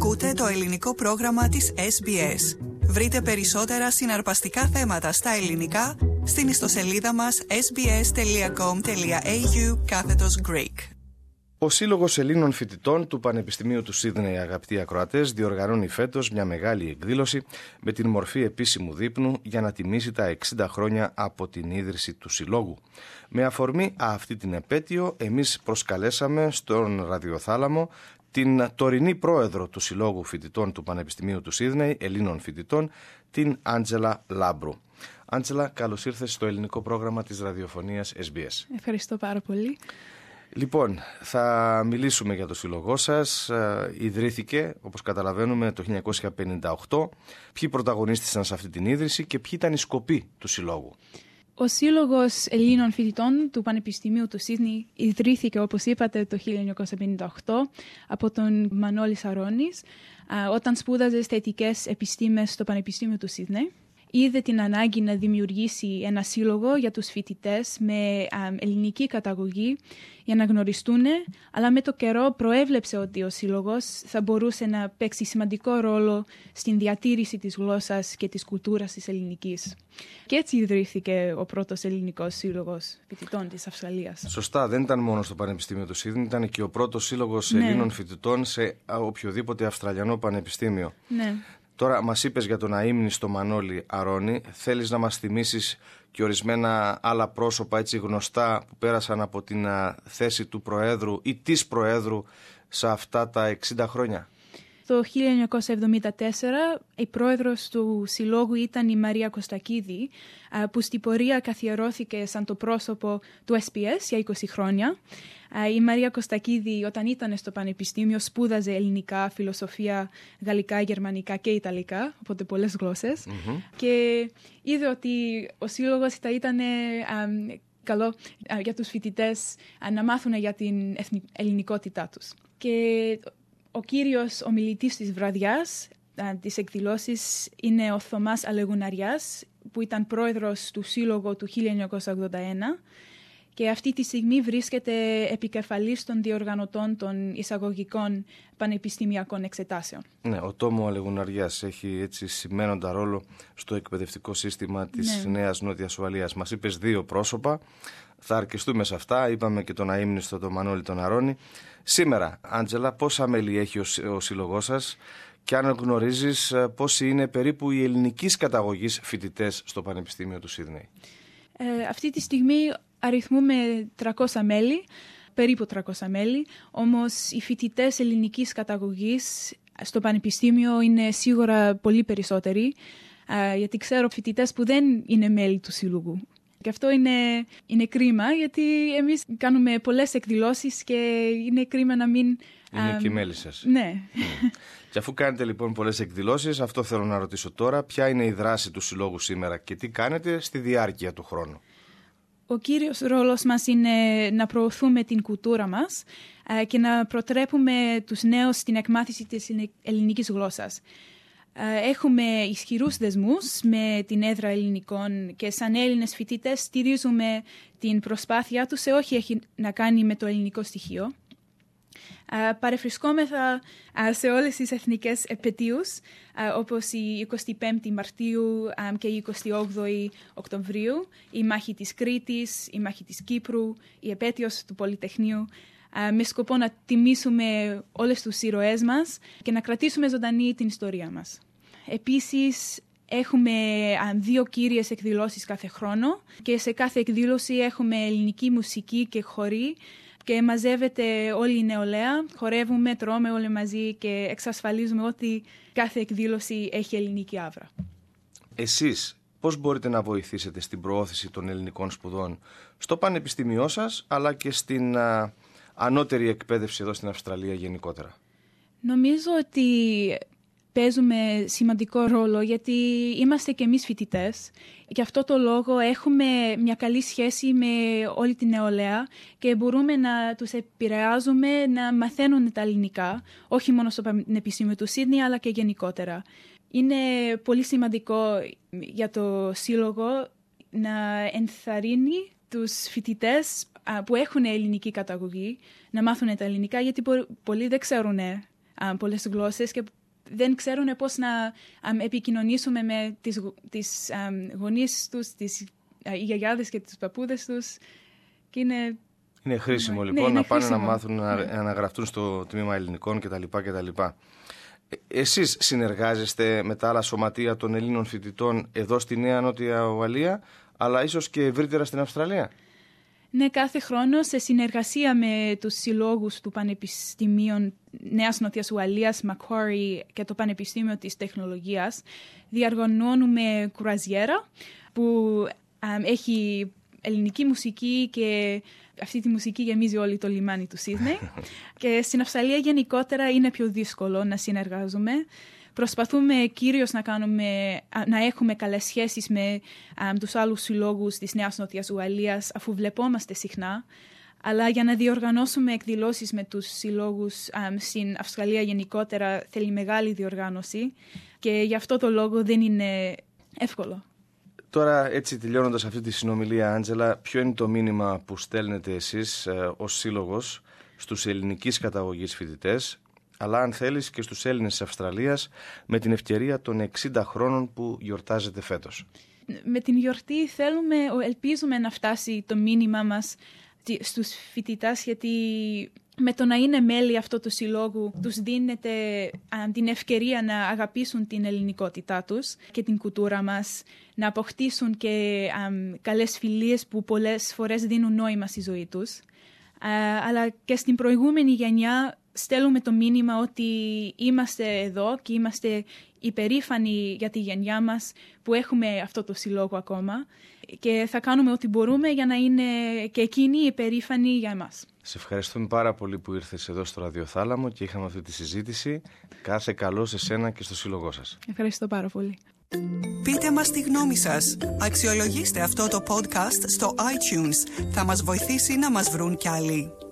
Ακούτε το ελληνικό πρόγραμμα της SBS. Βρείτε περισσότερα συναρπαστικά θέματα στα ελληνικά στην ιστοσελίδα μας sbs.com.au/Greek. Ο Σύλλογος Ελλήνων Φοιτητών του Πανεπιστημίου του Σίδνεϊ, αγαπητοί ακροατές, διοργανώνει φέτος μια μεγάλη εκδήλωση με την μορφή επίσημου δείπνου για να τιμήσει τα 60 χρόνια από την ίδρυση του Συλλόγου. Με αφορμή αυτή την επέτειο, εμείς προσκαλέσαμε στον ραδιοθάλαμο την τωρινή πρόεδρο του Συλλόγου Φοιτητών του Πανεπιστημίου του Σίδνεϊ, Ελλήνων Φοιτητών, την Άντζελα Λάμπρου. Άντζελα, καλώς ήρθες στο ελληνικό πρόγραμμα της ραδιοφωνίας SBS. Ευχαριστώ πάρα πολύ. Λοιπόν, θα μιλήσουμε για το σύλλογό σας. Ιδρύθηκε, όπως καταλαβαίνουμε, το 1958. Ποιοι πρωταγωνίστησαν σε αυτή την ίδρυση και ποιοι ήταν οι σκοποί του συλλόγου? Ο Σύλλογος Ελλήνων Φοιτητών του Πανεπιστημίου του Σίδνεϊ ιδρύθηκε, όπως είπατε, το 1958 από τον Μανώλη Σαρώνης, όταν σπούδαζε αισθητικές επιστήμες στο Πανεπιστήμιο του Σίδνεϊ. Είδε την ανάγκη να δημιουργήσει ένα σύλλογο για τους φοιτητές με ελληνική καταγωγή για να γνωριστούν, αλλά με το καιρό προέβλεψε ότι ο σύλλογος θα μπορούσε να παίξει σημαντικό ρόλο στην διατήρηση της γλώσσας και της κουλτούρας της ελληνικής. Και έτσι ιδρύθηκε ο πρώτος ελληνικός σύλλογος φοιτητών της Αυστραλίας. Σωστά, δεν ήταν μόνο στο Πανεπιστήμιο του Σίδνεϊ, ήταν και ο πρώτος σύλλογος Ελλήνων φοιτητών σε οποιοδήποτε Αυστραλιανό πανεπιστήμιο. Ναι. Τώρα μας είπες για τον αείμνηστο Μανώλη Αρώνη. Θέλεις να μας θυμίσεις και ορισμένα άλλα πρόσωπα έτσι γνωστά που πέρασαν από την θέση του Προέδρου ή της Προέδρου σε αυτά τα 60 χρόνια? Το 1974 η πρόεδρος του Συλλόγου ήταν η Μαρία Κωστακίδη, που στην πορεία καθιερώθηκε σαν το πρόσωπο του SPS για 20 χρόνια. Η Μαρία Κωστακίδη, όταν ήταν στο Πανεπιστήμιο, σπούδαζε ελληνικά, φιλοσοφία, γαλλικά, γερμανικά και ιταλικά, οπότε πολλές γλώσσες. Και είδε ότι ο Σύλλογος θα ήταν καλό για τους φοιτητές να μάθουν για την ελληνικότητά τους. Και ο κύριος ομιλητής της βραδιάς της εκδηλώσης είναι ο Θωμάς Αλεγουναριάς, που ήταν πρόεδρος του Σύλλογου του 1981 και αυτή τη στιγμή βρίσκεται επικεφαλής των διοργανωτών των εισαγωγικών πανεπιστημιακών εξετάσεων. Ναι, ο Τόμο Αλεγουναριάς έχει έτσι σημαίνοντα ρόλο στο εκπαιδευτικό σύστημα της Νέας Νότιας Ουαλίας. Μας είπες δύο πρόσωπα, θα αρκεστούμε σε αυτά. Είπαμε και τον αείμνηστο τον Μανώλη τον Αρώνη. Σήμερα, Άντζελα, πόσα μέλη έχει ο σύλλογός σας και αν γνωρίζεις πόσοι είναι περίπου οι ελληνικής καταγωγής φοιτητές στο Πανεπιστήμιο του Σίδνεϊ? Αυτή τη στιγμή αριθμούμε 300 μέλη, περίπου 300 μέλη, όμως οι φοιτητές ελληνικής καταγωγής στο Πανεπιστήμιο είναι σίγουρα πολύ περισσότεροι, γιατί ξέρω φοιτητές που δεν είναι μέλη του Σύλλογου. Και αυτό είναι κρίμα, γιατί εμείς κάνουμε πολλές εκδηλώσεις και είναι κρίμα να μην... Είναι και μέλη σας. Ναι. Και αφού κάνετε λοιπόν πολλές εκδηλώσεις, αυτό θέλω να ρωτήσω τώρα, ποια είναι η δράση του Συλλόγου σήμερα και τι κάνετε στη διάρκεια του χρόνου? Ο κύριος ρόλος μας είναι να προωθούμε την κουλτούρα μας και να προτρέπουμε τους νέους στην εκμάθηση της ελληνικής γλώσσας. Έχουμε ισχυρούς δεσμούς με την έδρα ελληνικών και σαν Έλληνες φοιτητές στηρίζουμε την προσπάθειά τους σε ό,τι έχει να κάνει με το ελληνικό στοιχείο. Παρευρισκόμεθα σε όλες τις εθνικές επετείους, όπως η 25η Μαρτίου και η 28η Οκτωβρίου, η μάχη της Κρήτης, η μάχη της Κύπρου, η επέτειος του Πολυτεχνείου, με σκοπό να τιμήσουμε όλες τους ήρωές μας και να κρατήσουμε ζωντανή την ιστορία μας. Επίσης, έχουμε 2 κύριες εκδηλώσεις κάθε χρόνο και σε κάθε εκδήλωση έχουμε ελληνική μουσική και χοροί και μαζεύεται όλη η νεολαία, χορεύουμε, τρώμε όλοι μαζί και εξασφαλίζουμε ότι κάθε εκδήλωση έχει ελληνική άβρα. Εσείς πώς μπορείτε να βοηθήσετε στην προώθηση των ελληνικών σπουδών στο πανεπιστήμιό σας, αλλά και στην ανώτερη εκπαίδευση εδώ στην Αυστραλία γενικότερα? Νομίζω ότι παίζουμε σημαντικό ρόλο, γιατί είμαστε και εμείς φοιτητές. Γι' αυτό το λόγο έχουμε μια καλή σχέση με όλη την νεολαία και μπορούμε να τους επηρεάζουμε να μαθαίνουν τα ελληνικά, όχι μόνο στο Πανεπιστήμιο του Σίδνεϊ, αλλά και γενικότερα. Είναι πολύ σημαντικό για το Σύλλογο να ενθαρρύνει τους φοιτητές που έχουν ελληνική καταγωγή να μάθουν τα ελληνικά, γιατί πολλοί δεν ξέρουν πολλές γλώσσες και δεν ξέρουν πώς να επικοινωνήσουμε με τις γονείς τους, οι γιαγιάδες και τους παππούδες τους. Και είναι χρήσιμο λοιπόν να πάνε να μάθουν να αναγραφτούν στο τμήμα ελληνικών κτλ. Εσείς συνεργάζεστε με τα άλλα σωματεία των Ελλήνων φοιτητών εδώ στη Νέα Νότια Ουαλία, αλλά ίσως και ευρύτερα στην Αυστραλία? Ναι, κάθε χρόνο σε συνεργασία με τους συλλόγους του Πανεπιστημίου Νέας Νότιας Ουαλίας, Macquarie και το Πανεπιστήμιο της Τεχνολογίας, διοργανώνουμε κουραζιέρα που έχει ελληνική μουσική και αυτή τη μουσική γεμίζει όλη το λιμάνι του Σίδνεϊ. Και στην Αυστραλία γενικότερα είναι πιο δύσκολο να συνεργάζουμε. Προσπαθούμε κυρίως να έχουμε καλές σχέσεις με τους άλλους συλλόγους της Νέας Νότιας Ουαλίας, αφού βλεπόμαστε συχνά. Αλλά για να διοργανώσουμε εκδηλώσεις με τους συλλόγους στην Αυστραλία γενικότερα θέλει μεγάλη διοργάνωση και γι' αυτό το λόγο δεν είναι εύκολο. Τώρα, έτσι τελειώνοντας αυτή τη συνομιλία, Άντζελα, ποιο είναι το μήνυμα που στέλνετε εσείς ως σύλλογος στους ελληνικής καταγωγής φοιτητές, αλλά αν θέλεις και στους Έλληνες της Αυστραλίας, με την ευκαιρία των 60 χρόνων που γιορτάζετε φέτος? Με την γιορτή ελπίζουμε να φτάσει το μήνυμα μας στους φοιτητές, γιατί με το να είναι μέλη αυτού του συλλόγου τους δίνεται την ευκαιρία να αγαπήσουν την ελληνικότητά τους και την κουλτούρα μας, να αποκτήσουν και καλές φιλίες που πολλές φορές δίνουν νόημα στη ζωή τους. Αλλά και στην προηγούμενη γενιά στέλνουμε το μήνυμα ότι είμαστε εδώ και είμαστε υπερήφανοι για τη γενιά μας που έχουμε αυτό το συλλόγο ακόμα και θα κάνουμε ό,τι μπορούμε για να είναι και εκείνοι υπερήφανοι για εμάς. Σε ευχαριστούμε πάρα πολύ που ήρθες εδώ στο Ραδιοθάλαμο και είχαμε αυτή τη συζήτηση. Κάθε καλό σε σένα και στο σύλλογό σας. Ευχαριστώ πάρα πολύ. Πείτε μας τη γνώμη σας. Αξιολογήστε αυτό το podcast στο iTunes. Θα μας βοηθήσει να μας βρουν κι άλλοι.